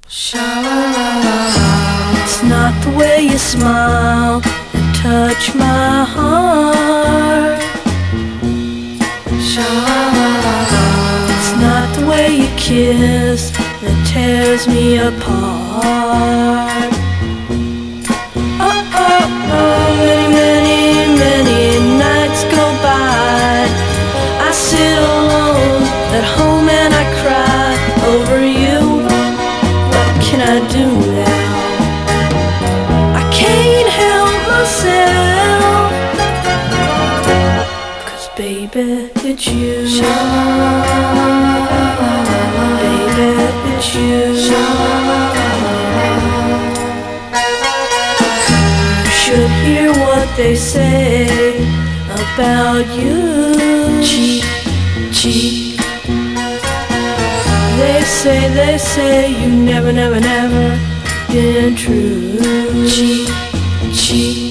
Sha-la-la-la-la. It's not the way you smile that touch my heart. Sha-la-la-la-la. It's not the way you kiss that tears me apart. Many, many, many nights go by. I sit alone at home and I cry over you. What can I do now? I can't help myself, 'cause baby, it's you. Baby, it's you. Should hear what they say about you. Cheat, cheat. They say you never, never, never been true. Cheat, cheat.